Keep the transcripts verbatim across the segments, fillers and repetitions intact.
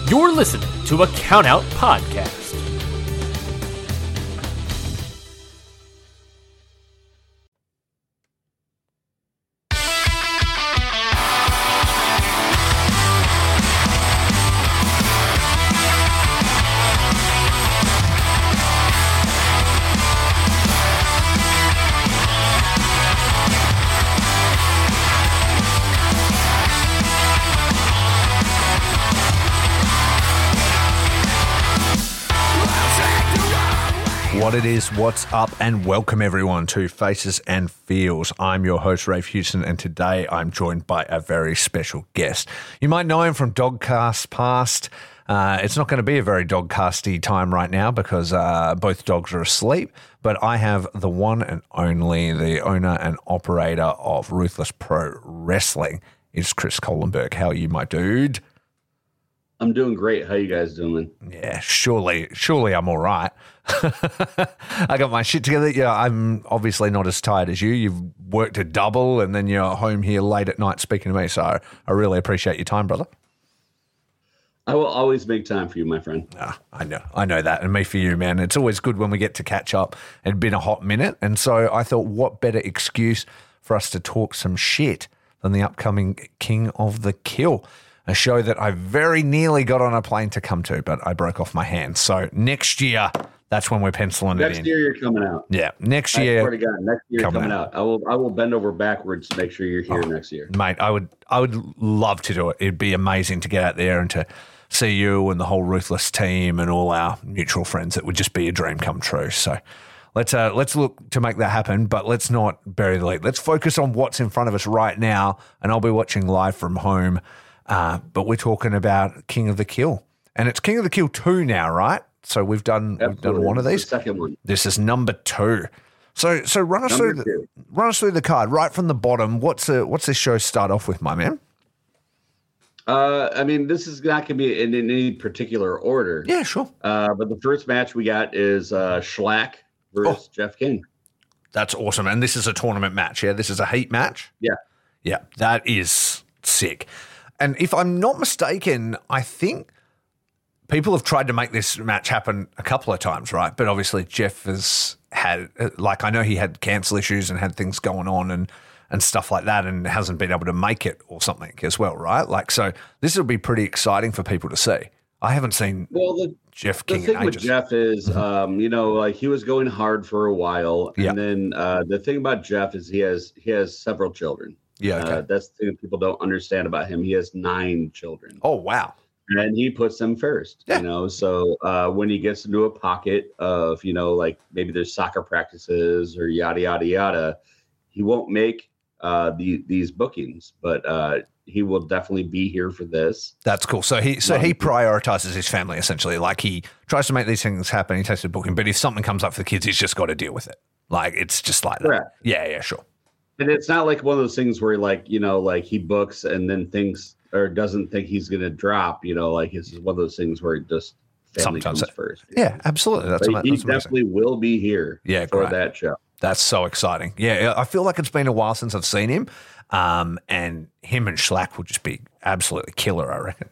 You're listening to a Countout Podcast. What it is, what's up, and welcome everyone to Faces and Feels. I'm your host, Rafe Houston, and today I'm joined by a very special guest. You might know him from Dogcast Past. Uh, it's not going to be a very dogcasty time right now because uh, both dogs are asleep, but I have the one and only, the owner and operator of Ruthless Pro Wrestling. It's Chris Kohlenberg. How are you, my dude? I'm doing great. How you guys doing? Yeah, surely, surely I'm all right. I got my shit together. Yeah, I'm obviously not as tired as you. You've worked a double and then you're home here late at night speaking to me. So I really appreciate your time, brother. I will always make time for you, my friend. Ah, I know. I know that. And me for you, man. It's always good when we get to catch up. It'd been a hot minute. And so I thought, what better excuse for us to talk some shit than the upcoming King of the Kill, a show that I very nearly got on a plane to come to, but I broke off my hand. So next year, that's when we're penciling next it in. Next year, you're coming out. Yeah, next I year. swear to God, next year you're coming coming out. out. I will. I will bend over backwards to make sure you're here oh, next year, mate. I would. I would love to do it. It'd be amazing to get out there and to see you and the whole Ruthless team and all our mutual friends. It would just be a dream come true. So let's uh, let's look to make that happen. But let's not bury the lead. Let's focus on what's in front of us right now. And I'll be watching live from home. Uh, but we're talking about King of the Kill, and it's King of the Kill two now, right? So we've done Absolutely. we've done one of these. The second one. This is number two. So so run us number through the, run us through the card right from the bottom. What's a, what's this show start off with, my man? Uh, I mean, this is not going to be in, in any particular order. Yeah, sure. Uh, but the first match we got is uh, Shlak versus oh, Jeff King. That's awesome, and this is a tournament match. Yeah, this is a heat match. Yeah, yeah, that is sick. And if I'm not mistaken, I think people have tried to make this match happen a couple of times, right? But obviously Jeff has had, like, I know he had cancel issues and had things going on and, and stuff like that and hasn't been able to make it or something as well, right? Like, so this will be pretty exciting for people to see. I haven't seen well, the, Jeff King the thing in ages. With Jeff is, mm-hmm. um, you know, like he was going hard for a while. And yeah. then uh, the thing about Jeff is he has he has several children. Yeah, okay. uh, that's the thing people don't understand about him. He has nine children. Oh, wow. And he puts them first, yeah. you know. So uh, when he gets into a pocket of, you know, like maybe there's soccer practices or yada, yada, yada, he won't make uh, the, these bookings, but uh, he will definitely be here for this. That's cool. So he so um, he prioritizes his family, essentially. Like he tries to make these things happen. He takes the booking. But if something comes up for the kids, he's just got to deal with it. Like, it's just like that. Correct. Yeah, yeah, sure. And it's not like one of those things where, like, you know, like he books and then thinks or doesn't think he's going to drop, you know, like it's one of those things where it just family Sometimes comes it, first. Yeah, absolutely. That's, but what, he that's definitely will be here yeah, for great. that show. That's so exciting. Yeah, I feel like it's been a while since I've seen him. Um, and him and Shlak will just be absolutely killer, I reckon.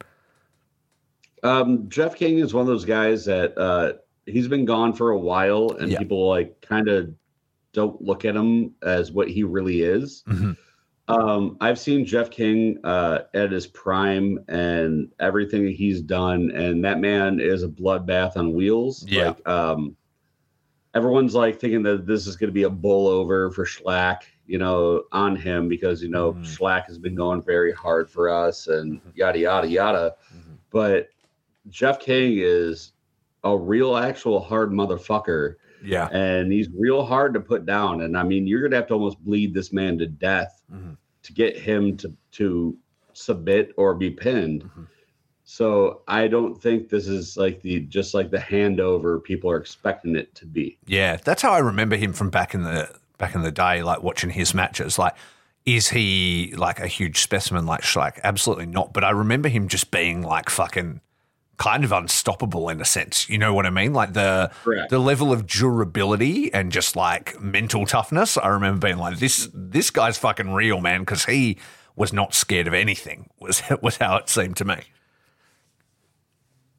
Um, Jeff King is one of those guys that uh, he's been gone for a while and yeah. people like kind of don't look at him as what he really is. Mm-hmm. Um, I've seen Jeff King uh, at his prime and everything he's done, and that man is a bloodbath on wheels. Yeah. Like, um, everyone's like thinking that this is going to be a bull over for Shlak, you know, on him because, you know, mm-hmm. Shlak has been going very hard for us and yada, yada, yada. Mm-hmm. But Jeff King is a real, actual hard motherfucker. Yeah. And he's real hard to put down. And I mean, you're going to have to almost bleed this man to death mm-hmm. to get him to, to submit or be pinned. Mm-hmm. So I don't think this is like the, just like the handover people are expecting it to be. Yeah. That's how I remember him from back in the, back in the day, like watching his matches. Like, is he like a huge specimen like Shlak? Absolutely not. But I remember him just being like fucking kind of unstoppable in a sense. You know what I mean? Like the Correct. the level of durability and just like mental toughness. I remember being like, this this guy's fucking real, man, because he was not scared of anything, was was how it seemed to me.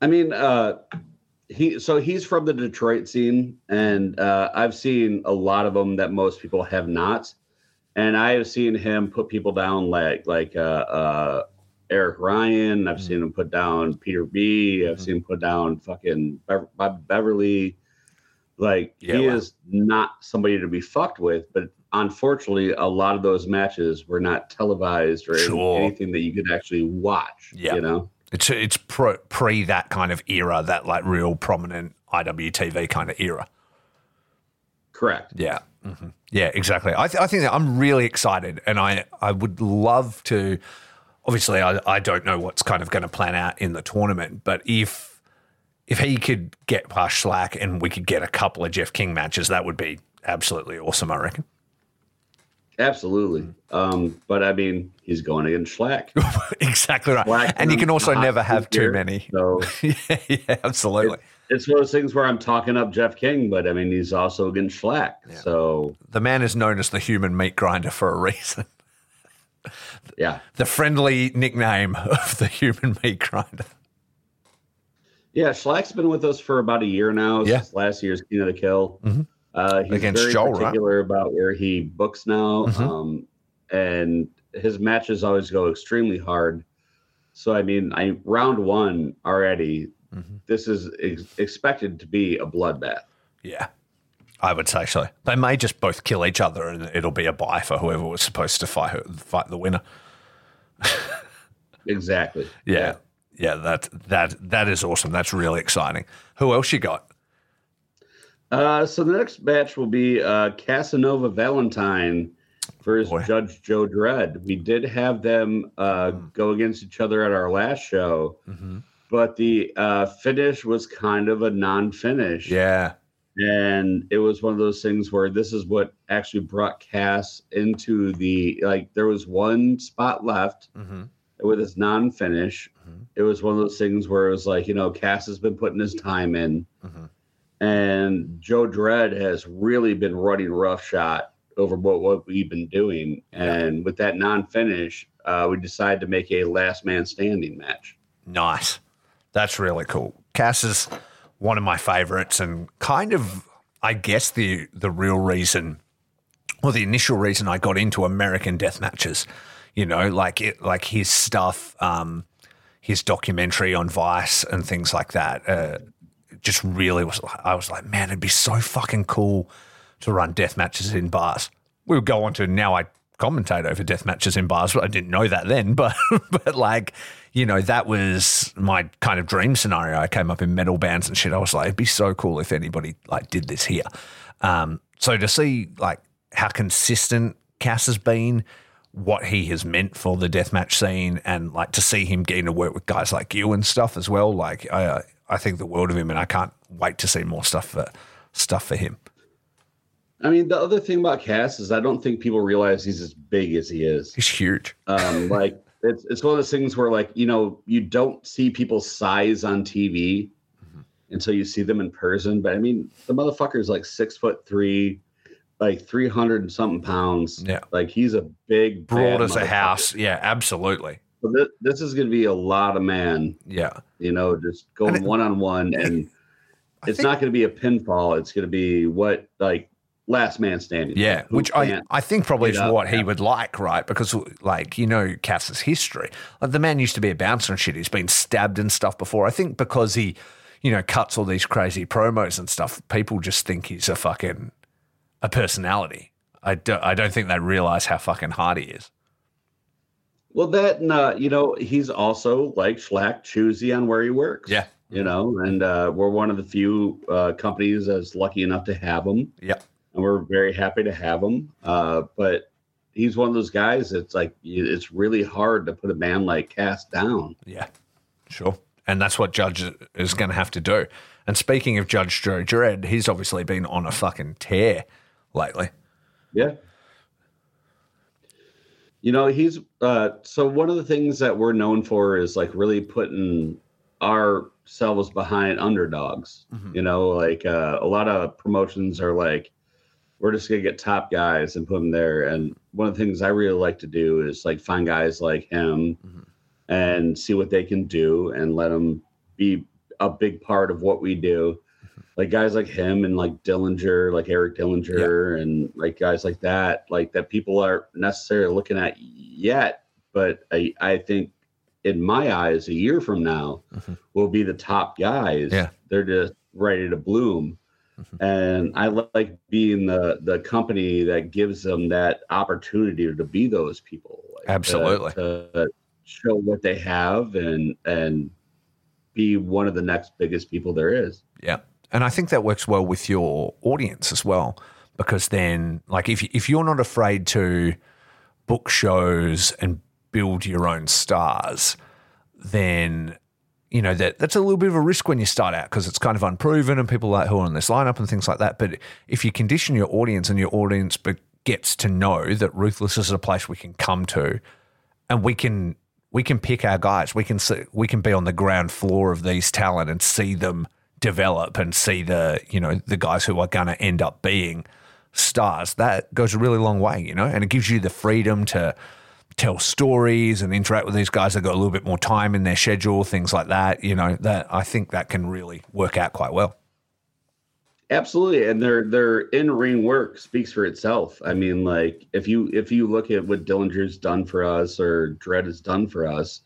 I mean, uh, he so he's from the Detroit scene, and uh, I've seen a lot of them that most people have not. And I have seen him put people down like like uh, uh, Eric Ryan. I've mm-hmm. seen him put down Peter B. I've mm-hmm. seen him put down fucking Be- Bob Beverly. Like yeah, he wow. is not somebody to be fucked with. But unfortunately, a lot of those matches were not televised or sure. anything that you could actually watch. Yeah. You know, it's it's pro, pre that kind of era, that like real prominent I W T V kind of era. Correct. Yeah. Mm-hmm. Yeah, exactly. I, th- I think that I'm really excited, and I, I would love to. Obviously, I, I don't know what's kind of going to plan out in the tournament, but if if he could get past Schlack and we could get a couple of Jeff King matches, that would be absolutely awesome, I reckon. Absolutely. Um, but I mean, he's going against Schlack. Exactly right. Schlack and you can also never have too here, many. So yeah, yeah, absolutely. It, It's one of those things where I'm talking up Jeff King, but I mean, he's also against Schlack. Yeah. So the man is known as the human meat grinder for a reason. Yeah. The friendly nickname of the human meat grinder. Yeah. Schlack's been with us for about a year now. Yeah. Since last year's King of the Kill. Mm-hmm. Uh, he's against very Joel, particular right? about where he books now. Mm-hmm. Um, and his matches always go extremely hard. So, I mean, I round one already. Mm-hmm. This is ex- expected to be a bloodbath. Yeah, I would say so. They may just both kill each other, and it'll be a bye for whoever was supposed to fight fight the winner. Exactly. Yeah, yeah, yeah. That that that is awesome. That's really exciting. Who else you got? Uh, so the next match will be uh, Casanova Valentine versus Boy. Judge Joe Dredd. We did have them uh, mm. go against each other at our last show. Mm-hmm. But the uh, finish was kind of a non-finish. Yeah. And it was one of those things where this is what actually brought Cass into the, like, there was one spot left mm-hmm. with his non-finish. Mm-hmm. It was one of those things where it was like, you know, Cass has been putting his time in. Mm-hmm. And Joe Dredd has really been running roughshod over what, what we've been doing. Yeah. And with that non-finish, uh, we decided to make a last man standing match. Nice. That's really cool. Cass is one of my favorites, and kind of, I guess, the the real reason, or the initial reason I got into American death matches. You know, like it, like his stuff, um, his documentary on Vice and things like that. Uh, just really was. I was like, man, it'd be so fucking cool to run death matches in bars. We would go on to now. I commentate over death matches in bars, but I didn't know that then. But but like. You know, that was my kind of dream scenario. I came up in metal bands and shit. I was like, it'd be so cool if anybody like did this here. Um, so to see like how consistent Cass has been, what he has meant for the deathmatch scene, and like to see him getting to work with guys like you and stuff as well. Like I, I think the world of him, and I can't wait to see more stuff for stuff for him. I mean, the other thing about Cass is I don't think people realize he's as big as he is. He's huge. Um, like. It's it's one of those things where, like, you know, you don't see people's size on T V mm-hmm. until you see them in person. But I mean, the motherfucker's like six foot three, like three hundred and something pounds. Yeah, like he's a big, broad as a house. Yeah, absolutely. So this, this is going to be a lot of man. Yeah, you know, just going one on one, and it's think, not going to be a pinfall. It's going to be what like. Last man standing. Yeah, which I, I think probably is what he would like, right? Because, like, you know, Cass's history. Like, the man used to be a bouncer and shit. He's been stabbed and stuff before. I think because he, you know, cuts all these crazy promos and stuff, people just think he's a fucking, a personality. I don't, I don't think they realize how fucking hard he is. Well, that, and, uh, you know, he's also, like Schlack, choosy on where he works. Yeah. You know, and uh, we're one of the few uh, companies that's lucky enough to have him. Yeah. And we're very happy to have him. Uh, but he's one of those guys that's like, it's really hard to put a man like Cass down. Yeah, sure. And that's what Judge is going to have to do. And speaking of Judge Joe Dredd, he's obviously been on a fucking tear lately. Yeah. You know, he's, uh, so one of the things that we're known for is like really putting ourselves behind underdogs. Mm-hmm. You know, like uh, a lot of promotions are like, we're just going to get top guys and put them there. And one of the things I really like to do is like find guys like him mm-hmm. and see what they can do and let them be a big part of what we do. Like guys like him and like Dillinger, like Eric Dillinger, yeah. and like guys like that, like that people aren't necessarily looking at yet. But I, I think in my eyes, a year from now, mm-hmm. will be the top guys. Yeah. They're just ready to bloom. Mm-hmm. And I like being the, the company that gives them that opportunity to be those people. Like, Absolutely. To, to show what they have and, and be one of the next biggest people there is. Yeah. And I think that works well with your audience as well, because then, like, if if you're not afraid to book shows and build your own stars, then you know that that's a little bit of a risk when you start out because it's kind of unproven and people like who are on this lineup and things like that. But if you condition your audience and your audience be- gets to know that Ruthless is a place we can come to, and we can we can pick our guys, we can see, we can be on the ground floor of these talent and see them develop and see the, you know, the guys who are going to end up being stars. That goes a really long way, you know, and it gives you the freedom to tell stories and interact with these guys that got a little bit more time in their schedule, things like that. You know, that I think that can really work out quite well. Absolutely. And their their in-ring work speaks for itself. I mean, like if you if you look at what Dillinger's done for us or Dredd has done for us,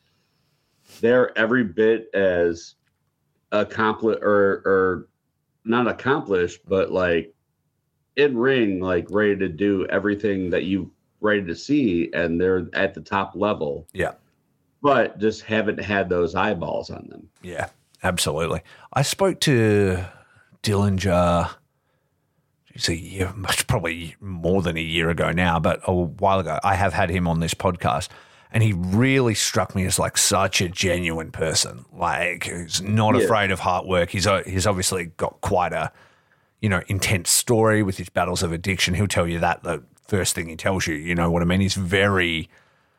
they're every bit as accomplished or or not accomplished, but like in ring, like ready to do everything that you ready to see, and they're at the top level. Yeah. But just haven't had those eyeballs on them. Yeah, absolutely. I spoke to Dillinger, it's a year, probably more than a year ago now, but a while ago. I have had him on this podcast. And he really struck me as like such a genuine person. Like he's not yeah. afraid of hard work. He's he's obviously got quite a, you know, intense story with his battles of addiction. He'll tell you that the first thing he tells you. You know what I mean? He's very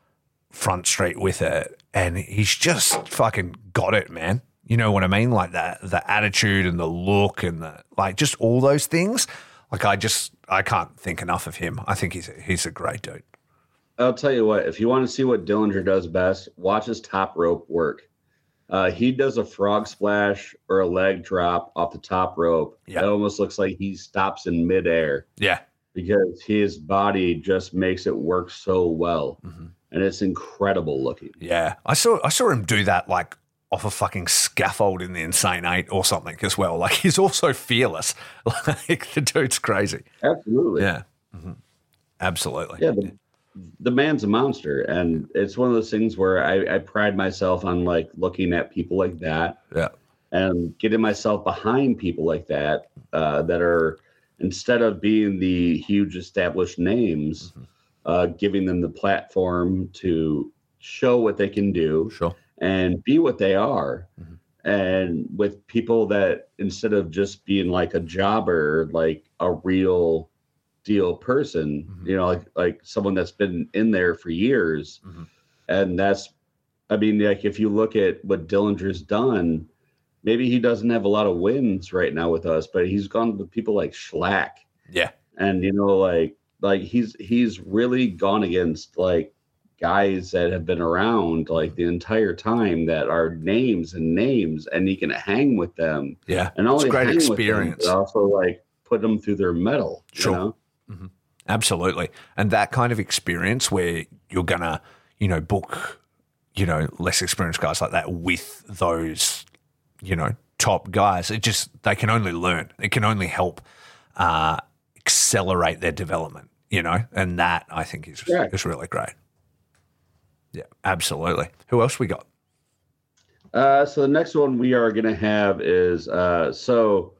front street with it, and he's just fucking got it, man. You know what I mean? Like that, the attitude and the look and the like, just all those things. Like I just I can't think enough of him. I think he's a, he's a great dude. I'll tell you what, if you want to see what Dillinger does best, watch his top rope work. Uh, he does a frog splash or a leg drop off the top rope. Yeah. It almost looks like he stops in midair. Yeah. Because his body just makes it work so well. Mm-hmm. And it's incredible looking. Yeah. I saw I saw him do that like off a fucking scaffold in the Insane Eight or something as well. Like he's also fearless. Like the dude's crazy. Absolutely. Yeah. Mm-hmm. Absolutely. Yeah. The, the man's a monster. And it's one of those things where I, I pride myself on like looking at people like that. Yeah. And getting myself behind people like that, uh, that are, instead of being the huge established names, mm-hmm. uh, giving them the platform to show what they can do. Sure. And be what they are. Mm-hmm. And with people that instead of just being like a jobber, like a real deal person, mm-hmm. you know, like like someone that's been in there for years. Mm-hmm. And that's, I mean, like if you look at what Dillinger's done, maybe he doesn't have a lot of wins right now with us, but he's gone with people like Schlack. Yeah. And, you know, like like he's he's really gone against like guys that have been around like the entire time that are names and names, and he can hang with them. Yeah, and only it's a great hang experience. With them, but also like put them through their metal. Sure, you know? Mm-hmm. Absolutely, and that kind of experience where you're gonna, you know, book, you know, less experienced guys like that with those, you know, top guys. It just they can only learn. It can only help uh, accelerate their development. You know, and that I think is yeah. is really great. Yeah, absolutely. Who else we got? Uh, so the next one we are going to have is uh, so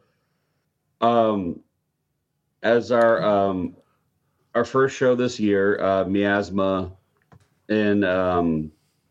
um, as our um, our first show this year, uh, Miasma in um,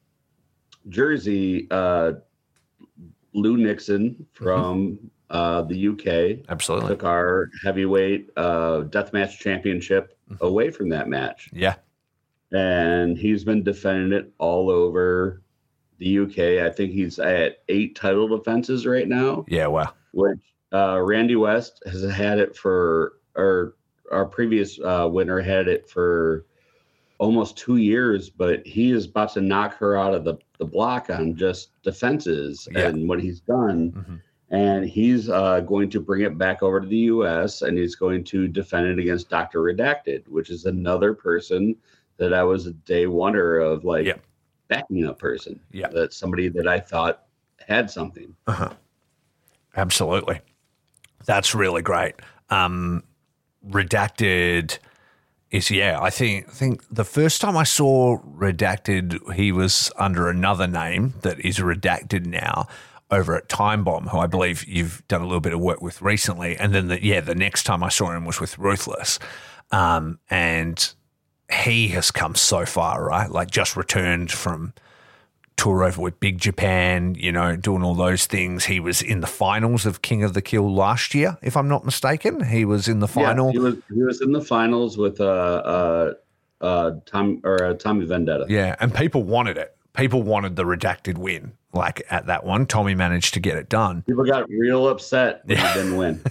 Jersey, uh, Lou Nixon from mm-hmm. uh, the U K absolutely took our heavyweight uh, deathmatch championship mm-hmm. away from that match. Yeah. And he's been defending it all over the U K. I think he's at eight title defenses right now. Yeah, wow. Which uh, Randy West has had it for, or our previous uh, winner had it for almost two years, but he is about to knock her out of the the block on just defenses Yeah. and what he's done. Mm-hmm. And he's uh, going to bring it back over to the U S and he's going to defend it against Doctor Redacted, which is another person that I was a day wonder of, like Yeah. backing up person. Yeah. That's somebody that I thought had something. Uh-huh. Absolutely. That's really great. Um, Redacted is, yeah, I think I think the first time I saw Redacted, he was under another name that is Redacted now over at Time Bomb, who I believe you've done a little bit of work with recently. And then, the, yeah, the next time I saw him was with Ruthless. Um, and he has come so far, right? Like just returned from tour over with Big Japan, you know, doing all those things. He was in the finals of King of the Kill last year, if I'm not mistaken. He was in the final. Yeah, he was he was in the finals with uh uh uh Tom or uh, Tommy Vendetta. Yeah, and people wanted it. People wanted the Redacted win. Like at that one, Tommy managed to get it done. People got real upset when Yeah. he didn't win.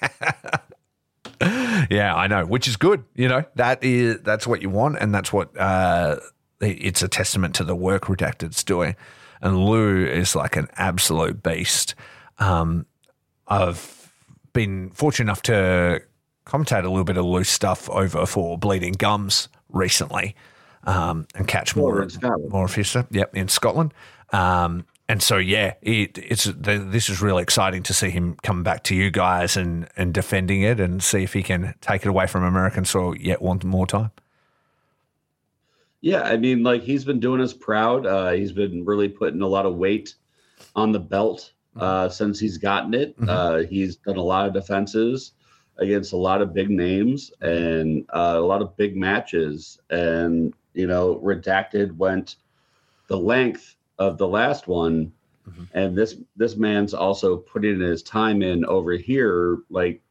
Yeah, I know, which is good. You know, that is that's what you want, and that's what uh, it's a testament to the work Redacted's doing. And Lou is like an absolute beast. Um, I've been fortunate enough to commentate a little bit of Lou stuff over for Bleeding Gums recently, um, and catch Over more in Scotland. more of his stuff. Yep, in Scotland. Um, and so, yeah, it, it's the, this is really exciting to see him come back to you guys and, and defending it and see if he can take it away from American soil yet one more time. Yeah, I mean, like he's been doing us proud. Uh, he's been really putting a lot of weight on the belt uh, since he's gotten it. Mhm. Uh, he's done a lot of defenses against a lot of big names and uh, a lot of big matches. And, you know, Redacted went the length of the last one. Mhm. And this this man's also putting his time in over here, like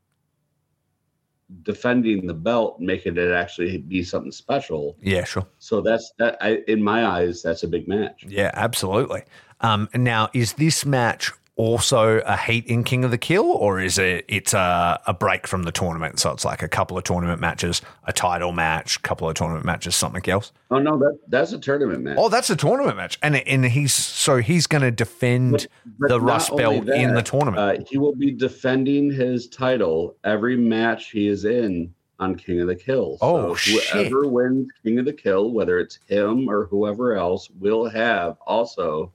defending the belt, making it actually be something special. Yeah, sure. So that's that. I, in my eyes, that's a big match. Yeah, absolutely. Um, and now, is this match also a heat in King of the Kill, or is it it's a, a break from the tournament? So it's like a couple of tournament matches, a title match, a couple of tournament matches, something else. Oh no, that that's a tournament match. Oh, that's a tournament match, and and he's so he's going to defend But- but the not Rust only belt in that, the tournament. Uh, he will be defending his title every match he is in on King of the Kill. Oh, so whoever shit. wins King of the Kill, whether it's him or whoever else, will have also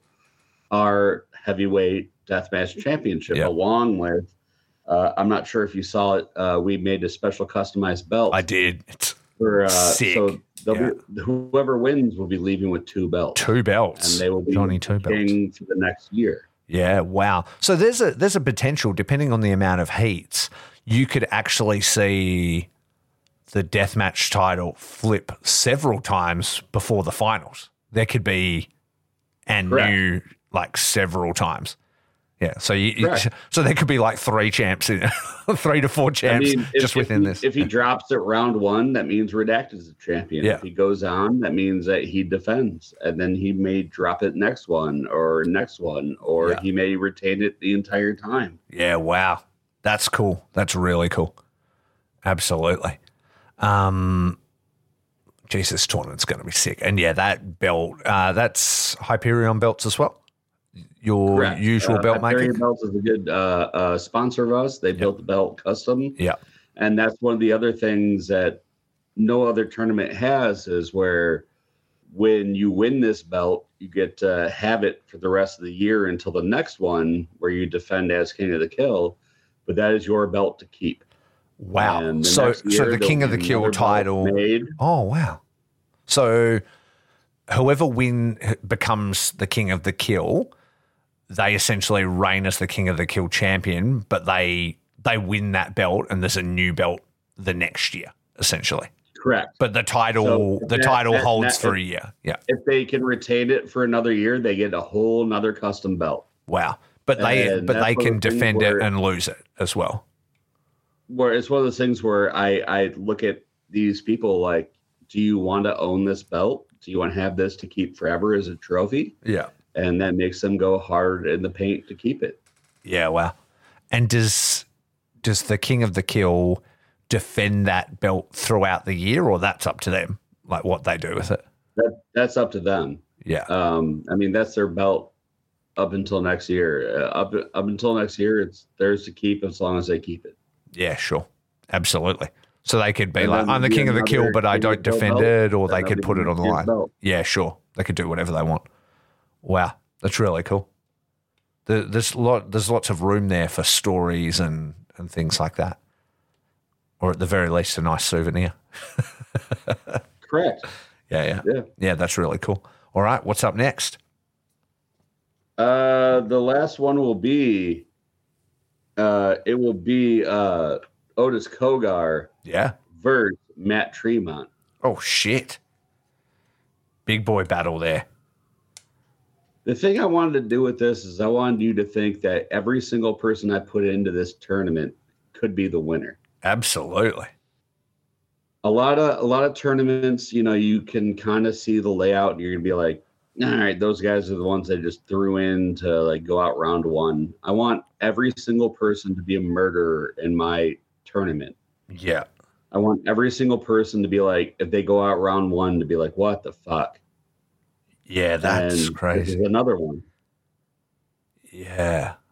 our heavyweight deathmatch championship, Yep. along with. Uh, I'm not sure if you saw it. Uh, we made a special customized belt I did. It's for uh, sick. so they'll be, whoever wins will be leaving with two belts, two belts. and they will be Johnny two belts. king for the next year. Yeah, wow. So there's a there's a potential, depending on the amount of heats, you could actually see the deathmatch title flip several times before the finals. There could be and Correct. new like several times. Yeah, so you, you- Correct. so there could be like three champs, in, three to four champs I mean, if, just if within he, this. If he drops at round one, that means Redacted is the champion. Yeah. If he goes on, that means that he defends, and then he may drop it next one or next one, or Yeah. he may retain it the entire time. Yeah, wow. That's cool. That's really cool. Absolutely. Um, Jesus, tournament's going to be sick. And yeah, that belt, uh, that's Hyperion belts as well. Your Correct. usual uh, belt Hyperion making. Belts is a good uh, uh, sponsor of us. They built the belt custom. Yeah. And that's one of the other things that no other tournament has, is where when you win this belt, you get to have it for the rest of the year until the next one where you defend as King of the Kill. But that is your belt to keep. Wow. And the So, next so year, the there'll King of be the Kill another belt title. made. Oh, wow. So whoever win becomes the King of the Kill, they essentially reign as the King of the Kill champion, but they they win that belt and there's a new belt the next year, essentially. Correct. But the title So the that- title that- holds that- for a year. Yeah. If they can retain it for another year, they get a whole nother custom belt. Wow. But they And but that's they one can of the things defend it where- and lose it as well. Where it's one of those things where I, I look at these people like, do you want to own this belt? Do you want to have this to keep forever as a trophy? Yeah. And that makes them go hard in the paint to keep it. Yeah, wow. And does does the King of the Kill defend that belt throughout the year, or that's up to them, like what they do with it? That that's up to them. Yeah. Um, I mean, that's their belt up until next year. Uh, up up until next year, it's theirs to keep as long as they keep it. Yeah, sure. Absolutely. So they could be And like, then I'm the king of the another kill, but I king of don't the kill defend belt, it, or then they could they'll put be it on the king line. belt. Yeah, sure. They could do whatever they want. Wow. That's really cool. The, there's lot there's lots of room there for stories and, and things like that. Or at the very least, a nice souvenir. Correct. Yeah, yeah. Yeah. Yeah, that's really cool. All right, what's up next? Uh, the last one will be, uh, it will be uh, Otis Kogar Yeah. versus Matt Tremont. Oh, shit. Big boy battle there. The thing I wanted to do with this is I wanted you to think that every single person I put into this tournament could be the winner. Absolutely. A lot of a lot of tournaments, you know, you can kind of see the layout and you're gonna be like, all right, those guys are the ones I just threw in to like go out round one. I want every single person to be a murderer in my tournament. Yeah. I want every single person to be like, if they go out round one, to be like, what the fuck? Yeah, that's And this crazy. is another one. Yeah.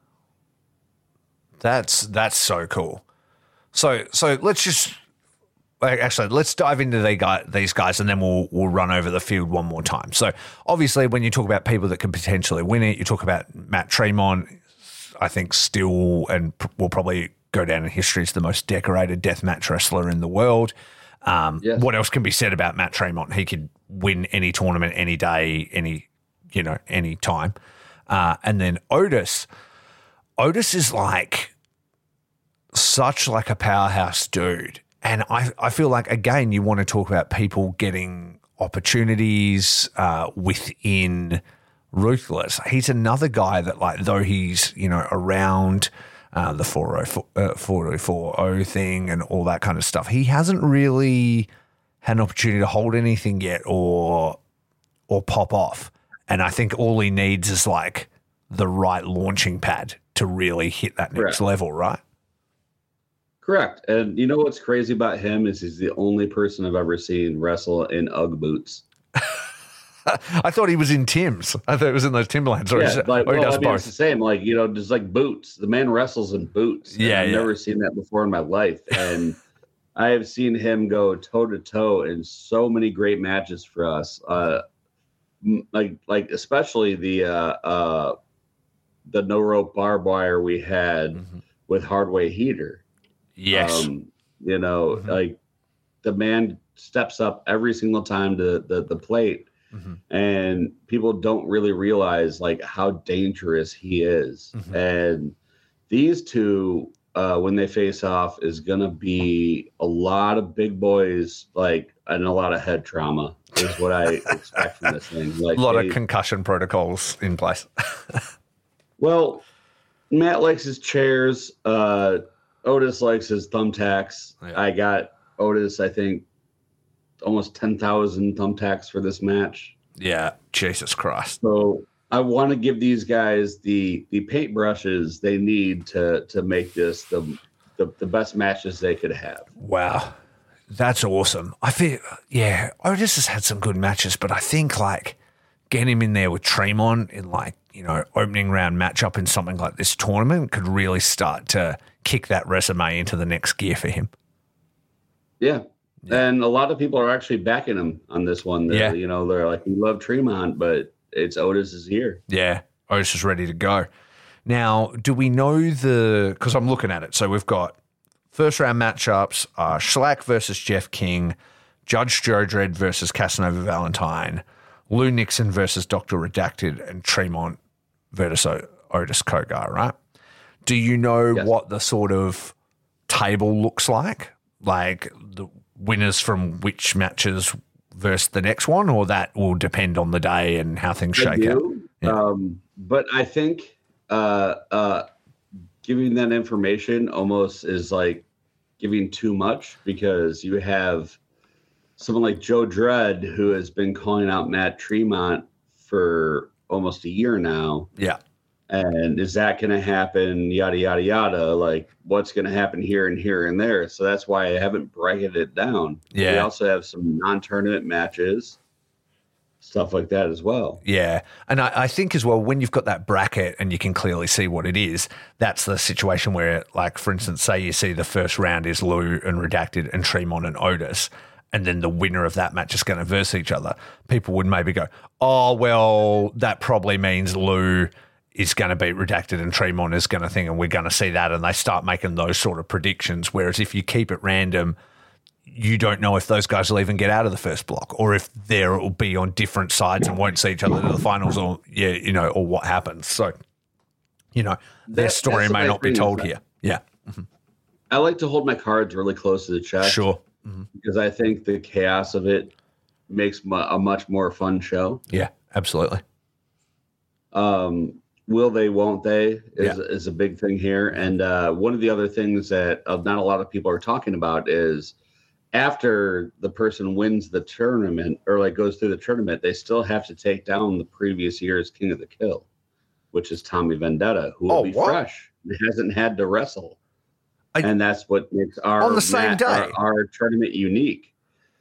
That's that's so cool. So so let's just actually let's dive into the guy, these guys, and then we'll we'll run over the field one more time. So obviously, when you talk about people that could potentially win it, you talk about Matt Tremont. I think still and p- will probably go down in history as the most decorated deathmatch wrestler in the world. Um, Yes. What else can be said about Matt Tremont? He could win any tournament, any day, any you know, any time. Uh, and then Otis. Otis is like such like a powerhouse dude. And I, I feel like, again, you want to talk about people getting opportunities uh, within Ruthless. He's another guy that, like, though he's, you know, around uh, the four oh four, uh, four oh four oh thing and all that kind of stuff, he hasn't really had an opportunity to hold anything yet or or pop off. And I think all he needs is, like, the right launching pad to really hit that next Correct. level, right? Correct. And you know what's crazy about him is he's the only person I've ever seen wrestle in Ugg boots. I thought he was in Tim's. I thought it was in those Timberlands. Or, is Yeah, it, like, or he well, does I mean, it's both. the same. Like, you know, just like boots. The man wrestles in boots. And Yeah, I've yeah. never seen that before in my life. And I have seen him go toe to toe in so many great matches for us. Uh, m- like, like especially the uh, uh, the no rope barbed wire we had Mhm. with Hardway Heater. Yes. Um, you know, Mhm. like the man steps up every single time to the, the plate, Mhm. and people don't really realize like how dangerous he is. Mhm. And these two, uh, when they face off, is gonna be a lot of big boys, like, and a lot of head trauma is what I expect from this thing. Like A lot they- of concussion protocols in place. well, Matt likes his chairs. Uh, Otis likes his thumbtacks. Yeah. I got Otis, I think, almost ten thousand thumbtacks for this match. Yeah. Jesus Christ. So I want to give these guys the the paintbrushes they need to to make this the the, the best matches they could have. Wow. That's awesome. I feel, yeah, Otis has had some good matches, but I think like getting him in there with Tremont in like, you know, opening round matchup in something like this tournament could really start to kick that resume into the next gear for him. Yeah. And a lot of people are actually backing him on this one. They're, Yeah. You know, they're like, we love Tremont, but it's Otis is here. Yeah, Otis is ready to go. Now, do we know the, because I'm looking at it, so we've got first round matchups, uh, Schlack versus Jeff King, Judge Joe Dredd versus Casanova Valentine, Lou Nixon versus Doctor Redacted, and Tremont versus o- Otis Kogar, right? Do you know Yes. what the sort of table looks like? Like the winners from which matches versus the next one, or that will depend on the day and how things I shake out? do, Yeah. um, but I think uh, uh, giving that information almost is like giving too much, because you have someone like Joe Dredd who has been calling out Matt Tremont for almost a year now. Yeah. And is that going to happen? Yada, yada, yada. Like, what's going to happen here and here and there? So that's why I haven't bracketed it down. We Yeah. also have some non tournament matches. stuff like that as well. Yeah. And I, I think as well, when you've got that bracket and you can clearly see what it is, that's the situation where, like, for instance, say you see the first round is Lou and Redacted and Tremont and Otis, and then the winner of that match is going to verse each other. People would maybe go, oh, well, that probably means Lou is going to beat Redacted and Tremont is going to think, and we're going to see that. And they start making those sort of predictions. Whereas if you keep it random, you don't know if those guys will even get out of the first block, or if they'll be on different sides and won't see each other to the finals, or yeah, you know, or what happens. So, you know, their That- story that's may the not be nice thing told is here. Yeah, I like to hold my cards really close to the chest. sure. Because I think the chaos of it makes mu- a much more fun show. Yeah, absolutely. Um, will they, won't they is, Yeah. is a big thing here. And uh, one of the other things that uh, not a lot of people are talking about is after the person wins the tournament or like goes through the tournament, they still have to take down the previous year's King of the Kill, which is Tommy Vendetta, who will Oh, be what? fresh. He hasn't had to wrestle. I- and that's what makes our On the same mat- day? our, our tournament unique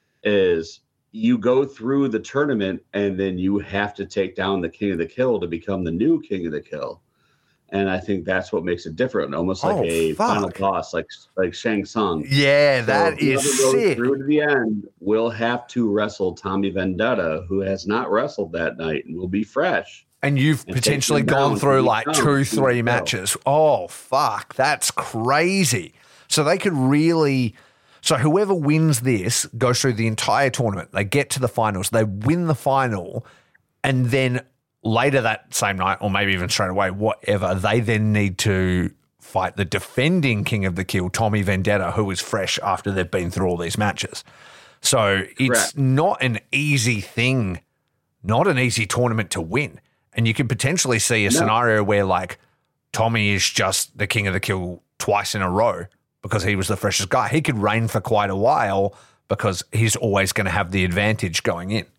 is you go through the tournament and then you have to take down the King of the Kill to become the new King of the Kill. And I think that's what makes it different, almost like Oh, a final fuck. boss, like like Shang Tsung. Yeah, that So is whoever goes sick. through to the end will have to wrestle Tommy Vendetta, who has not wrestled that night and will be fresh. And you've and potentially take them gone down through to like become two, King of three the matches. Oh, fuck. That's crazy. So they could really. So whoever wins this goes through the entire tournament. They get to the finals. They win the final. And then later that same night, or maybe even straight away, whatever, they then need to fight the defending King of the Kill, Tommy Vendetta, who is fresh after they've been through all these matches. So it's Correct. not an easy thing, not an easy tournament to win. And you can potentially see a No. scenario where, like, Tommy is just the King of the Kill twice in a row because he was the freshest guy. He could reign for quite a while because he's always going to have the advantage going in.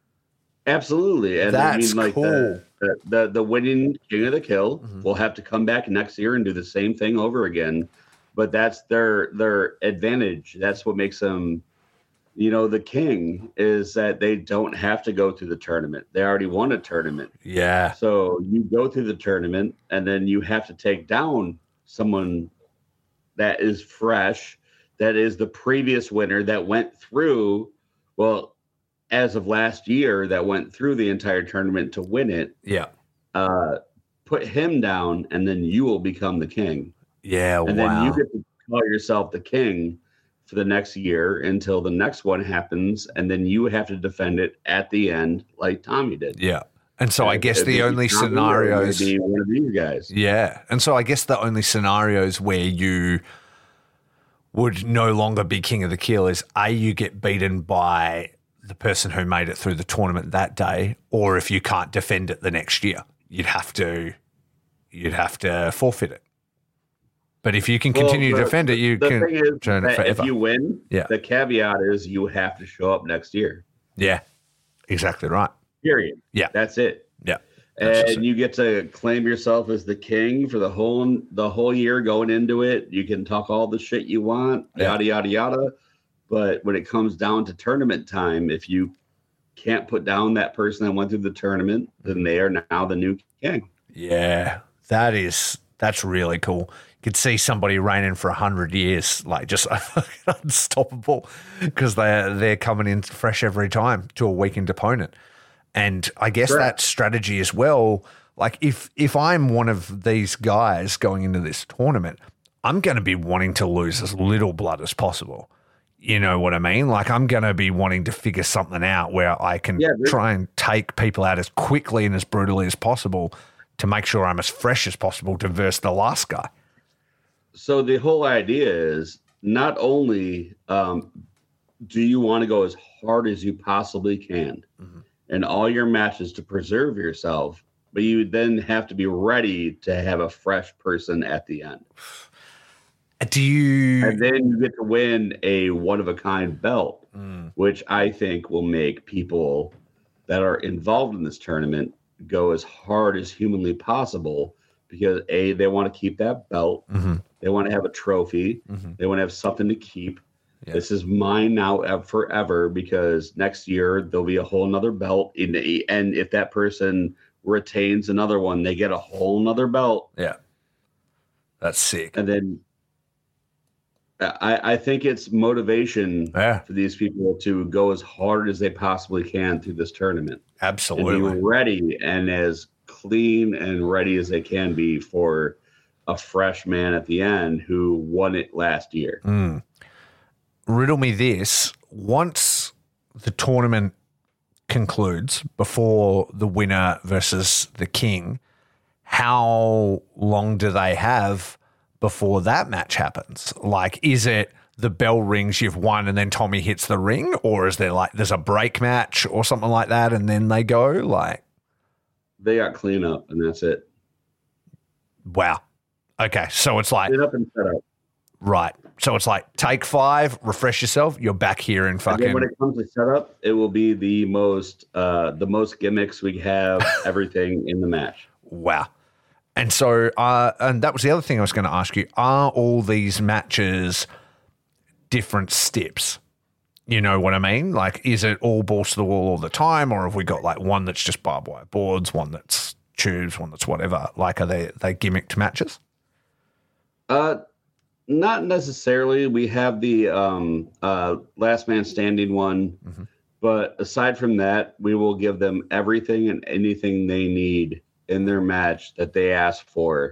Absolutely. And I That's mean, like cool. the, the, the, the winning King of the Kill Mhm. will have to come back next year and do the same thing over again. But that's their their advantage. That's what makes them, you know, the king is that they don't have to go through the tournament. They already won a tournament. Yeah. So you go through the tournament and then you have to take down someone that is fresh, that is the previous winner that went through, well, as of last year, that went through the entire tournament to win it. Yeah. Uh, put him down, and then you will become the king. Yeah. And wow. then you get to call yourself the king for the next year until the next one happens, and then you have to defend it at the end, like Tommy did. yeah. And so I And guess it'd the be only Tommy or scenarios. it'd be one of these guys. Yeah. And so I guess the only scenarios where you would no longer be King of the Kill is A, you get beaten by the person who made it through the tournament that day, or if you can't defend it the next year, you'd have to you'd have to forfeit it. But if you can Well, continue the- to defend it, you The can thing is turn it that if forever. you win, Yeah. the caveat is you have to show up next year. Yeah. Exactly right. Period. Yeah. That's it. Yeah. That's just And it. you get to claim yourself as the king for the whole the whole year going into it. You can talk all the shit you want, Yeah. yada yada yada. But when it comes down to tournament time, if you can't put down that person that went through the tournament, then they are now the new king. Yeah, that is that's really cool. You could see somebody reigning for a hundred years, like just unstoppable, because they're they're coming in fresh every time to a weakened opponent. And I guess Correct. that strategy as well. Like if if I'm one of these guys going into this tournament, I'm going to be wanting to lose as little blood as possible. You know what I mean? Like I'm going to be wanting to figure something out where I can Yeah, dude. try and take people out as quickly and as brutally as possible to make sure I'm as fresh as possible to verse the last guy. So the whole idea is not only um, do you want to go as hard as you possibly can Mhm. in all your matches to preserve yourself, but you then have to be ready to have a fresh person at the end. Do you? And then you get to win a one of a kind belt, Mm, which I think will make people that are involved in this tournament go as hard as humanly possible because A, they want to keep that belt. mhm, They want to have a trophy. mhm. They want to have something to keep. Yeah. This is mine now ev- forever because next year there'll be a whole nother belt. In the, and if that person retains another one, they get a whole nother belt. Yeah. That's sick. And then I, I think it's motivation Yeah. for these people to go as hard as they possibly can through this tournament. Absolutely. And be ready and as clean and ready as they can be for a fresh man at the end who won it last year. Mm. Riddle me this. Once the tournament concludes, before the winner versus the king, how long do they have before that match happens? Like, is it the bell rings, you've won, and then Tommy hits the ring? Or is there like, there's a break match or something like that, and then they go? Like, they got cleanup, and that's it. Wow. Okay. So it's like, clean up and set up. Right. So it's like, take five, refresh yourself, you're back here in fucking. And then when it comes to setup, it will be the most, uh, the most gimmicks we have, everything in the match. Wow. And so, uh, and that was the other thing I was going to ask you. Are all these matches different steps? You know what I mean? Like, is it all balls to the wall all the time? Or have we got like one that's just barbed wire boards, one that's tubes, one that's whatever? Like, are they, they gimmicked matches? Uh, not necessarily. We have the um, uh, last man standing one. Mm-hmm. But aside from that, we will give them everything and anything they need in their match that they ask for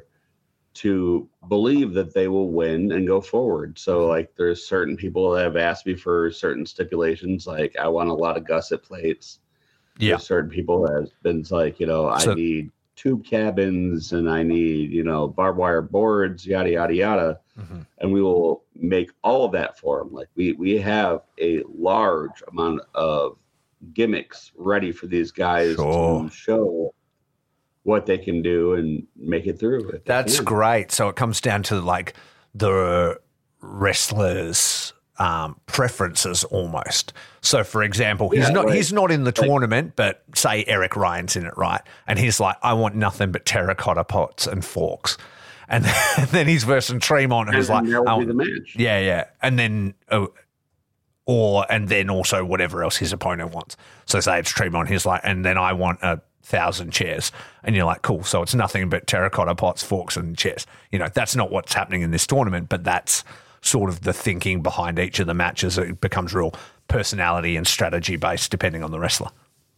to believe that they will win and go forward. So like there's certain people that have asked me for certain stipulations. Like I want a lot of gusset plates. Yeah. There's certain people that have been like, you know, so, I need tube cabins and I need, you know, barbed wire boards, yada, yada, yada. Mm-hmm. And we will make all of that for them. Like we, we have a large amount of gimmicks ready for these guys sure. to show what they can do and make it through. That's great. So it comes down to like the wrestlers' um, preferences almost. So for example, he's yeah, not like, he's not in the like, tournament, but say Eric Ryan's in it, right? And he's like, I want nothing but terracotta pots and forks. And then he's versus Tremont, who's like, that will be the match. Yeah, yeah. And then uh, or and then also whatever else his opponent wants. So say it's Tremont, he's like, and then I want a thousand chairs, and you're like, cool, so it's nothing but terracotta pots, forks, and chairs. You know, that's not what's happening in this tournament, but that's sort of the thinking behind each of the matches. It becomes real personality and strategy based depending on the wrestler.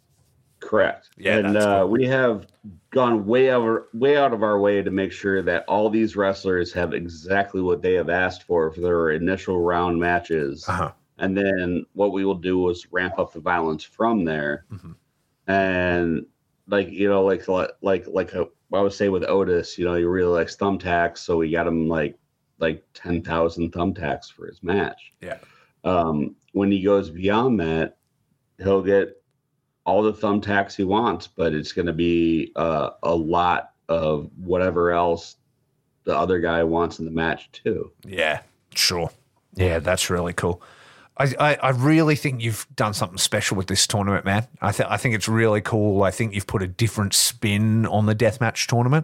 Correct. Yeah, and uh, cool. we have gone way over way out of our way to make sure that all these wrestlers have exactly what they have asked for for their initial round matches. Uh-huh. And then what we will do is ramp up the violence from there. Mm-hmm. And like, you know, like, like, like a, I would say with Otis, you know, he really likes thumbtacks. So we got him like, like ten thousand thumbtacks for his match. Yeah. Um, when he goes beyond that, he'll get all the thumbtacks he wants, but it's going to be uh, a lot of whatever else the other guy wants in the match too. Yeah, sure. Yeah, that's really cool. I, I, I really think you've done something special with this tournament, man. I, th- I think it's really cool. I think you've put a different spin on the deathmatch tournament.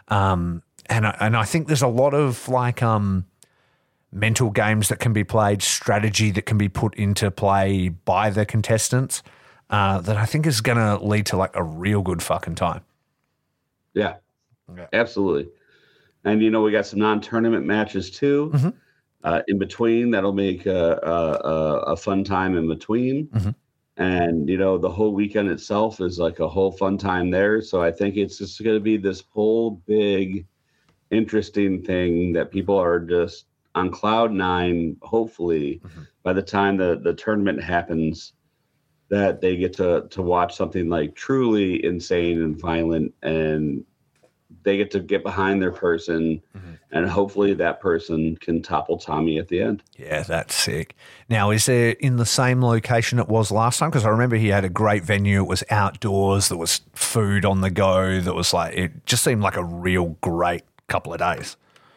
Um, and, I, and I think there's a lot of like um, mental games that can be played, strategy that can be put into play by the contestants uh, that I think is going to lead to like a real good fucking time. Yeah, yeah, absolutely. And, you know, we got some non-tournament matches too. Mm-hmm. Uh, in between, that'll make a, a, a fun time in between. Mm-hmm. And, you know, the whole weekend itself is like a whole fun time there. So I think it's just going to be this whole big, interesting thing that people are just on cloud nine, hopefully, mm-hmm. by the time the, the tournament happens, that they get to, to watch something like truly insane and violent, and they get to get behind their person, mm-hmm. and hopefully that person can topple Tommy at the end. Yeah, that's sick. Now, is there in the same location it was last time? Because I remember he had a great venue. It was outdoors. There was food on the go. There was like, it just seemed like a real great couple of days.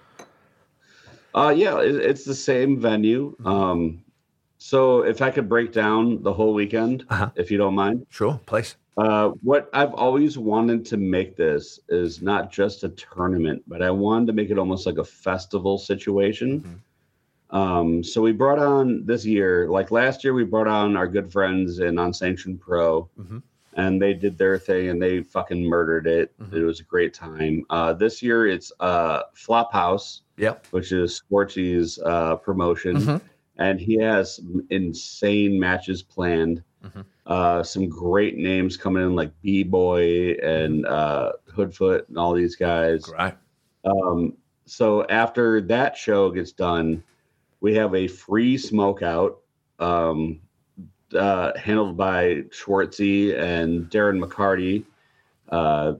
Uh, yeah, it, it's the same venue. Mm-hmm. Um, so if I could break down the whole weekend, uh-huh. if you don't mind. Sure, please. Uh, what I've always wanted to make this is not just a tournament, but I wanted to make it almost like a festival situation. Mm-hmm. Um, so we brought on this year, like last year, we brought on our good friends in Unsanctioned Pro, Mm-hmm. and they did their thing and they fucking murdered it. Mm-hmm. It was a great time. Uh, this year it's uh, Flophouse, Yep. which is Scorchy's uh, promotion, Mm-hmm. and he has some insane matches planned. Mm-hmm. Uh, some great names coming in like B-Boy and uh, Hoodfoot and all these guys. Great. Um, so after that show gets done, we have a free smoke out um, uh, handled by Schwartzy and Darren McCarty. Uh,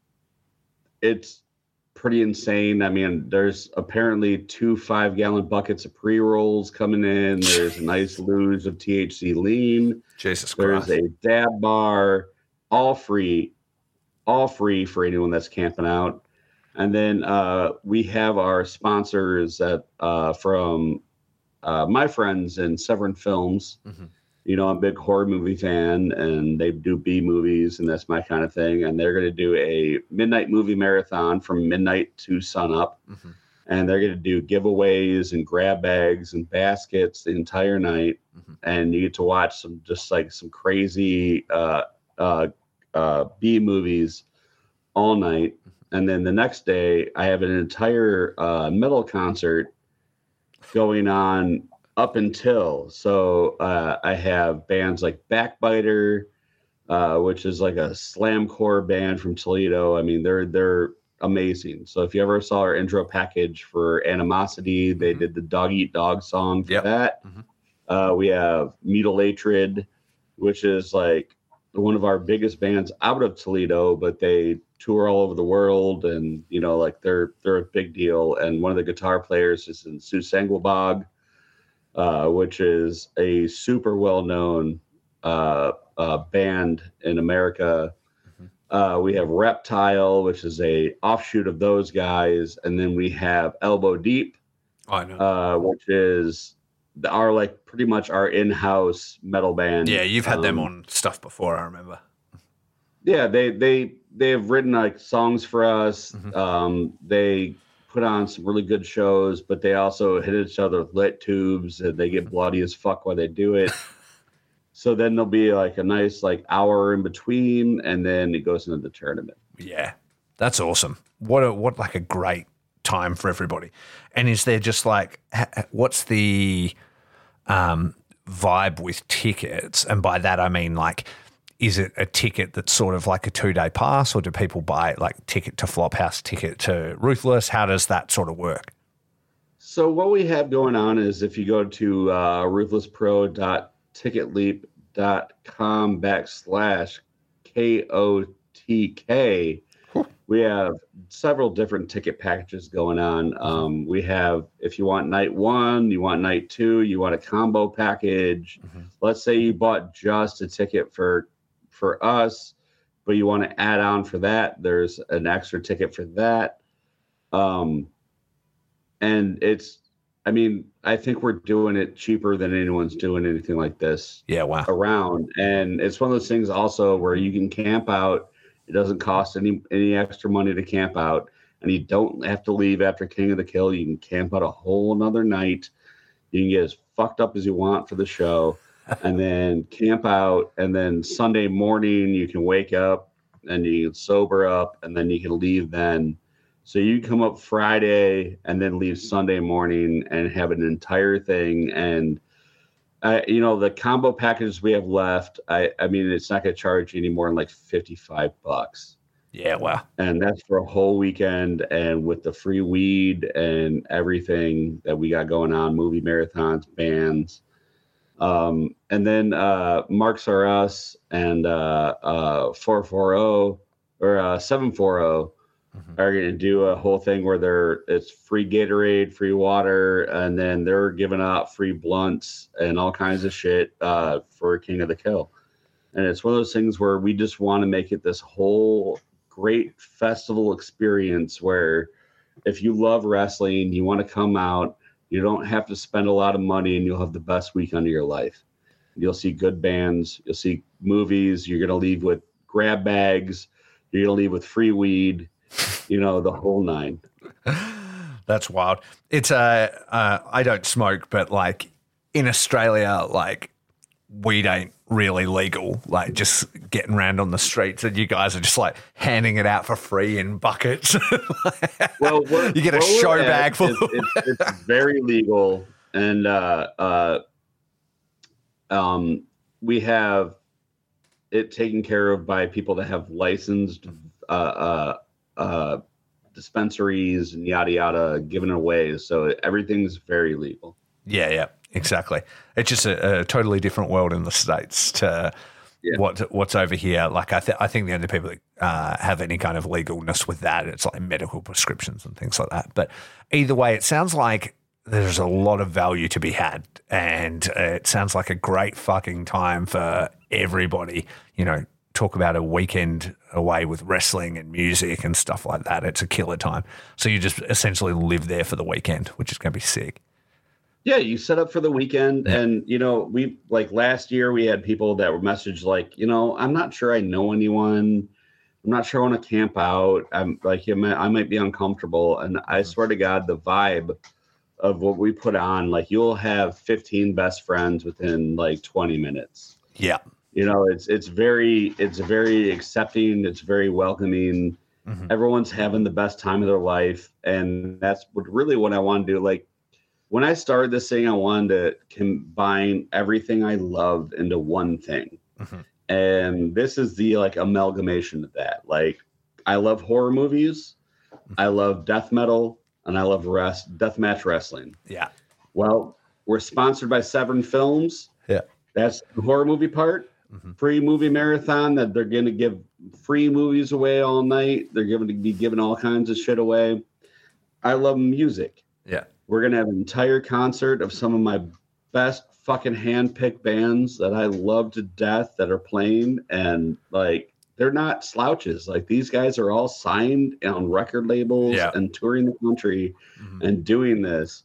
it's pretty insane. I mean, there's apparently two five gallon buckets of pre-rolls coming in. There's a nice luge of T H C lean. Jesus There's Christ. a dab bar, all free, all free for anyone that's camping out. And then uh, we have our sponsors that uh, from uh, my friends in Severin Films. Mm-hmm. You know, I'm a big horror movie fan, and they do B movies, and that's my kind of thing. And they're going to do a midnight movie marathon from midnight to sunup. Mm-hmm. And they're going to do giveaways and grab bags and baskets the entire night. Mm-hmm. And you get to watch some just like some crazy uh, uh, uh, B movies all night. And then the next day, I have an entire uh, metal concert going on up until. So uh, I have bands like Backbiter, uh, which is like a slamcore band from Toledo. I mean, they're they're amazing. So if you ever saw our intro package for Animosity, they Mhm. did the Dog Eat Dog song for Yep. that. Mhm. Uh, we have Mutilatred, which is like one of our biggest bands out of Toledo, but they tour all over the world, and you know, like they're they're a big deal. And one of the guitar players is in Sue Sanglebog, uh, which is a super well-known uh, uh, band in America. Mhm. Uh, we have Reptile, which is a offshoot of those guys, and then we have Elbow Deep, I know. uh, which is the, our like pretty much our in-house metal band. yeah, you've had them Um, on stuff before, I remember. Yeah, they they they have written like songs for us. Mhm. Um, they put on some really good shows, but they also hit each other with lit tubes, and they get bloody as fuck while they do it. So then there'll be like a nice like hour in between, and then it goes into the tournament. Yeah, that's awesome. What a what like a great time for everybody. And is there just like ha- what's the um, vibe with tickets? And by that I mean like, is it a ticket that's sort of like a two day pass, or do people buy like ticket to Flophouse, ticket to Ruthless? How does that sort of work? So what we have going on is if you go to uh, ruthlesspro dot ticketleap dot com backslash K O T K, we have several different ticket packages going on. Um, we have, if you want night one, you want night two, you want a combo package. Mm-hmm. Let's say you bought just a ticket for for us, but you want to add on for that. There's an extra ticket for that. Um, and it's, I mean, I think we're doing it cheaper than anyone's doing anything like this Yeah, wow. around. And it's one of those things also where you can camp out. It doesn't cost any any extra money to camp out, and you don't have to leave after King of the Kill. You can camp out a whole another night. You can get as fucked up as you want for the show, and then camp out, and then Sunday morning you can wake up and you can sober up, and then you can leave then. So you come up Friday and then leave Sunday morning and have an entire thing. And Uh, you know, the combo packages we have left, I, I mean, it's not going to charge you any more than like fifty-five bucks. Yeah, wow. And that's for a whole weekend. And with the free weed and everything that we got going on, movie marathons, bands. Um, and then uh, Marks R Us and uh, uh, four forty or uh, seven forty Mhm. are going to do a whole thing where they're it's free Gatorade, free water, and then they're giving out free blunts and all kinds of shit uh, for King of the Kill. And it's one of those things where we just want to make it this whole great festival experience where if you love wrestling, you want to come out, you don't have to spend a lot of money, and you'll have the best weekend of your life. You'll see good bands, you'll see movies, you're going to leave with grab bags, you're going to leave with free weed, you know, the whole nine. That's wild. It's a, uh, I don't smoke, but like in Australia, like weed ain't really legal. Like just getting around on the streets, and you guys are just like handing it out for free in buckets. Well, you get a show bag full. It's, it's, it's very legal, and uh, uh, um, we have it taken care of by people that have licensed uh, uh, uh, dispensaries and yada yada, given away. So everything's very legal. Yeah, yeah, exactly. It's just a, a totally different world in the States to yeah. what what's over here. Like I, th- I think the only people that uh, have any kind of legalness with that, it's like medical prescriptions and things like that. But either way, it sounds like there's a lot of value to be had, and it sounds like a great fucking time for everybody. You know, talk about a weekend away with wrestling and music and stuff like that. It's a killer time. So you just essentially live there for the weekend, which is going to be sick. Yeah, you set up for the weekend, yeah. and you know, we like last year we had people that were messaged like, you know, I'm not sure I know anyone. I'm not sure I want to camp out. I'm like, I might, I might be uncomfortable, and I swear to God, the vibe of what we put on, like you'll have fifteen best friends within like twenty minutes. Yeah. You know, it's it's very it's very accepting. It's very welcoming. Mm-hmm. Everyone's having the best time of their life, and that's what really what I want to do. Like when I started this thing, I wanted to combine everything I love into one thing, mm-hmm. and this is the like amalgamation of that. Like I love horror movies, mm-hmm. I love death metal, and I love rest deathmatch wrestling. Yeah. Well, we're sponsored by Severn Films. Yeah. That's the horror movie part. Mm-hmm. Free movie marathon that they're going to give free movies away all night. They're going to be giving all kinds of shit away. I love music. Yeah. We're going to have an entire concert of some of my best fucking hand-picked bands that I love to death that are playing. And like, they're not slouches. Like these guys are all signed on record labels yeah. and touring the country mm-hmm. and doing this.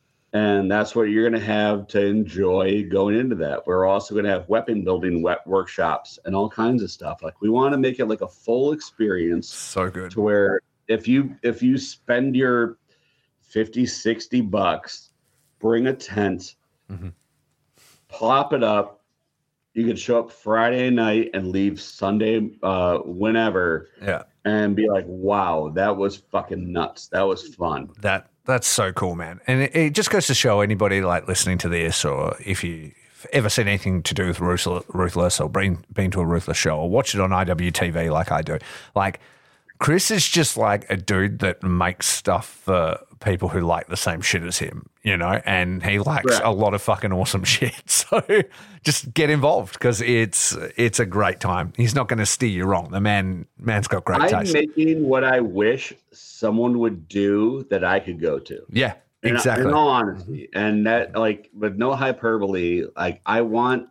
And that's what you're going to have to enjoy going into that. We're also going to have weapon building wet workshops and all kinds of stuff. Like we want to make it like a full experience. So good. To where if you if you spend your fifty, sixty bucks, bring a tent, mm-hmm. plop it up. You could show up Friday night and leave Sunday uh, whenever. Yeah. And be like, wow, that was fucking nuts. That was fun. That That's so cool, man. And it, it just goes to show anybody like listening to this, or if you've ever seen anything to do with Ruthless or been, been to a Ruthless show or watch it on I W T V like I do, like Chris is just like a dude that makes stuff for people who like the same shit as him, you know, and he likes right. a lot of fucking awesome shit. So just get involved because it's it's a great time. He's not going to steer you wrong. The man, man's got great I'm taste. I'm making what I wish someone would do that I could go to. Yeah, in, exactly. In all honesty. And that, like, with no hyperbole, like, I want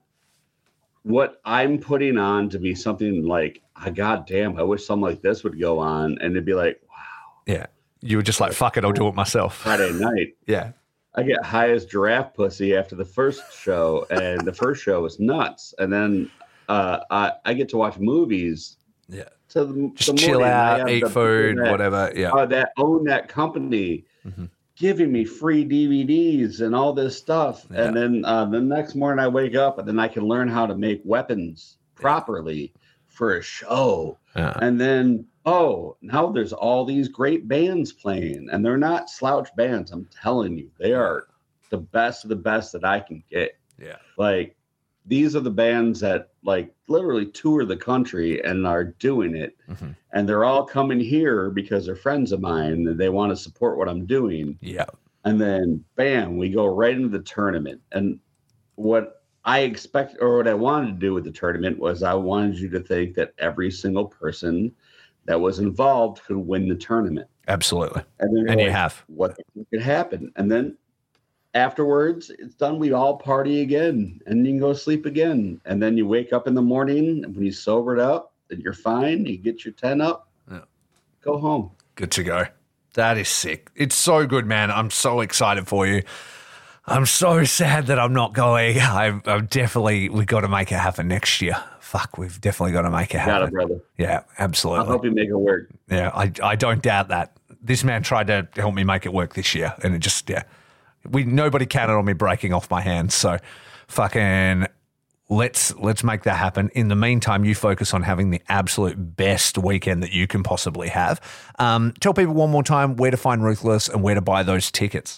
what I'm putting on to be something like, oh, God damn, I wish something like this would go on. And it'd be like, wow. Yeah. You were just like, fuck it, I'll do it myself. Friday night. Yeah. I get high as giraffe pussy after the first show, and the first show was nuts. And then uh, I, I get to watch movies. Yeah. To the, just the chill out, eat the, food, that, whatever. Yeah. Uh, that own that company, mm-hmm. giving me free D V Ds and all this stuff. Yeah. And then uh, the next morning I wake up, and then I can learn how to make weapons properly yeah. for a show. Yeah. And then, oh, now there's all these great bands playing, and they're not slouch bands. I'm telling you, they are the best of the best that I can get. Yeah. Like, these are the bands that like literally tour the country and are doing it. Mm-hmm. And they're all coming here because they're friends of mine and they want to support what I'm doing. Yeah. And then bam, we go right into the tournament. And what I expect, or what I wanted to do with the tournament, was I wanted you to think that every single person that was involved could win the tournament. Absolutely. And, then and like, you have. What could happen? And then afterwards, it's done. We all party again, and you can go sleep again. And then you wake up in the morning, and when you sobered up, and you're fine. You get your tent up, yeah. Go home. Good to go. That is sick. It's so good, man. I'm so excited for you. I'm so sad that I'm not going. I'm, I'm definitely, we've got to make it happen next year. Fuck, we've definitely got to make it happen. Got it, brother. Yeah, absolutely. I hope you make it work. Yeah, I, I don't doubt that. this man tried to help me make it work this year, and it just, yeah. We Nobody counted on me breaking off my hands, so fucking let's let's make that happen. In the meantime, you focus on having the absolute best weekend that you can possibly have. Um, tell people one more time where to find Ruthless and where to buy those tickets.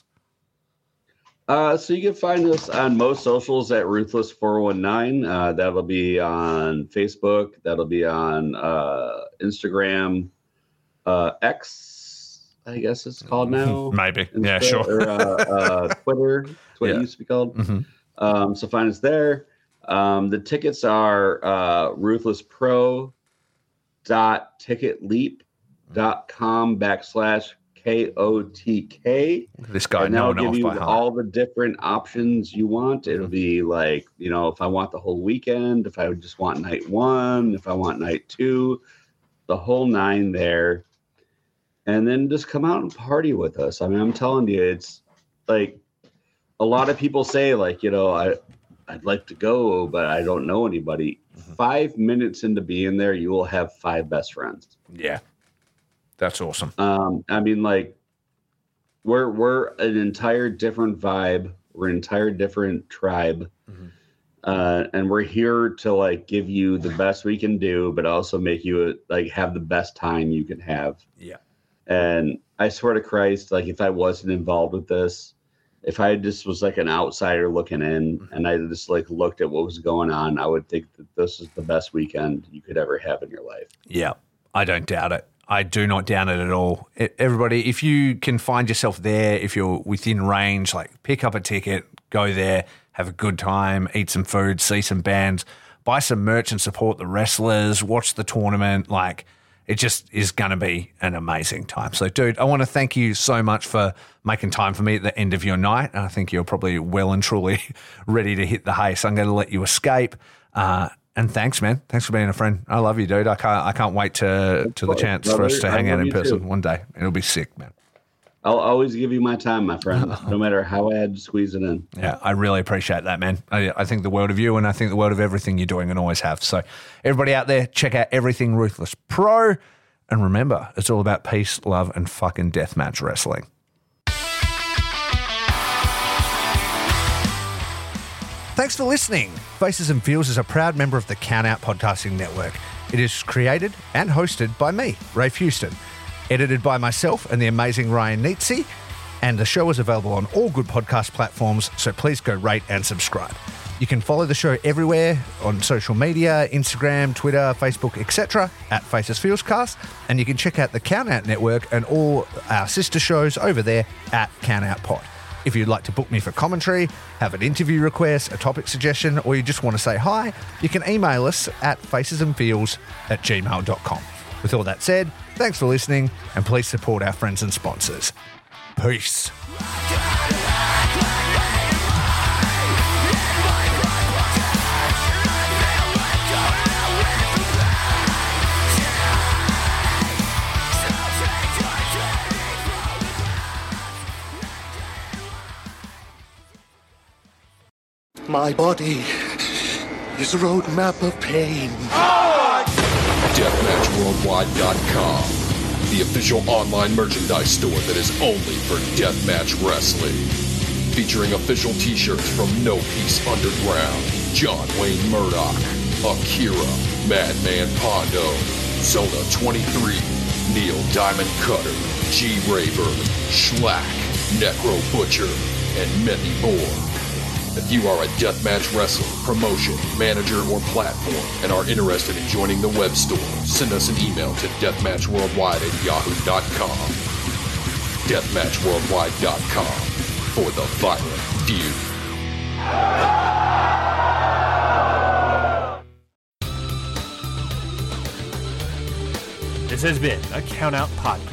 Uh, so you can find us on most socials at Ruthless four one nine. Uh, that'll be on Facebook. That'll be on uh, Instagram, uh, X, I guess it's called now. Maybe. Insta, Yeah, sure. or, uh, uh, Twitter. That's what Yeah. it used to be called. Mm-hmm. Um, so find us there. Um, the tickets are uh, ruthlesspro dot ticketleap dot com backslash K O T K. This guy, and no that'll one give off you by heart. all the different options you want. It'll be like, you know, if I want the whole weekend, if I just want night one, if I want night two, the whole nine there. And then just come out and party with us. I mean, I'm telling you, it's like a lot of people say, like, you know, I, I'd like to go, but I don't know anybody. Mm-hmm. Five minutes into being there, you will have five best friends. Yeah. That's awesome. Um, I mean, like, we're we're an entire different vibe. We're an entire different tribe, mm-hmm. uh, and we're here to like give you the best we can do, but also make you like have the best time you can have. Yeah. And I swear to Christ, like if I wasn't involved with this, if I just was like an outsider looking in, mm-hmm. and I just like looked at what was going on, I would think that this is the best weekend you could ever have in your life. Yeah, I don't doubt it. I do not doubt it at all. Everybody, if you can find yourself there, if you're within range, like pick up a ticket, go there, have a good time, eat some food, see some bands, buy some merch and support the wrestlers, watch the tournament. Like, it just is going to be an amazing time. So, dude, I want to thank you so much for making time for me at the end of your night. I think you're probably well and truly ready to hit the hay. So I'm going to let you escape. Uh, And thanks, man. Thanks for being a friend. I love you, dude. I can't. I can't wait to to the chance for us to hang out in person one day. It'll be sick, man. I'll always give you my time, my friend. No matter how I had to squeeze it in. Yeah, I really appreciate that, man. I, I think the world of you, and I think the world of everything you're doing and always have. So, everybody out there, check out Everything Ruthless Pro, and remember, it's all about peace, love, and fucking deathmatch wrestling. Thanks for listening. Faces and Feels is a proud member of the Count Out Podcasting Network. It is created and hosted by me, Rafe Houston, edited by myself and the amazing Ryan Nietzsche, and the show is available on all good podcast platforms, so please go rate and subscribe. You can follow the show everywhere on social media, Instagram, Twitter, Facebook, et cetera, at Faces Feels Cast, and you can check out the Count Out Network and all our sister shows over there at Count Out Pod. If you'd like to book me for commentary, have an interview request, a topic suggestion, or you just want to say hi, you can email us at facesandfeels at gmail dot com. With all that said, thanks for listening, and please support our friends and sponsors. Peace. My body is a roadmap of pain. Deathmatch Worldwide dot com, the official online merchandise store that is only for Deathmatch Wrestling. Featuring official t-shirts from No Peace Underground, John Wayne Murdoch, Akira, Madman Pondo, Zona twenty-three, Neil Diamond Cutter, G. Rayburn, Schlack, Necro Butcher, and many more. If you are a deathmatch wrestler, promotion, manager, or platform and are interested in joining the web store, send us an email to deathmatchworldwide at yahoo dot com. deathmatch worldwide dot com for the violent feud. This has been a Count Out Podcast.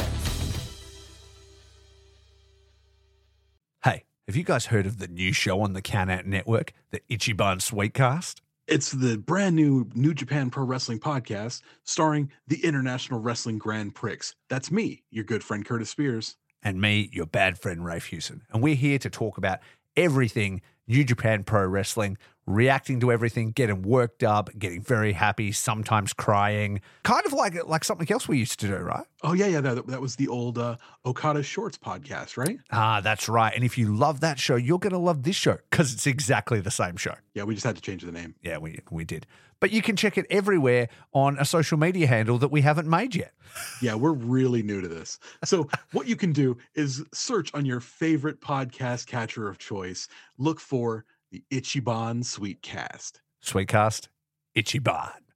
Hey, have you guys heard of the new show on the Count Out Network, the Ichiban Sweetcast? It's the brand new New Japan Pro Wrestling podcast starring the International Wrestling Grand Prix. That's me, your good friend Curtis Spears. And me, your bad friend Rafe Houston. And we're here to talk about everything New Japan Pro Wrestling reacting to everything, getting worked up, getting very happy, sometimes crying. Kind of like like something else we used to do, right? Oh, yeah, yeah. That, that was the old uh, Okada Shorts podcast, right? Ah, that's right. And if you love that show, you're going to love this show because it's exactly the same show. Yeah, we just had to change the name. Yeah, we we did. But you can check it everywhere on a social media handle that we haven't made yet. Yeah, we're really new to this. So what you can do is search on your favorite podcast catcher of choice. Look for the Ichiban Sweetcast. Sweetcast, Ichiban.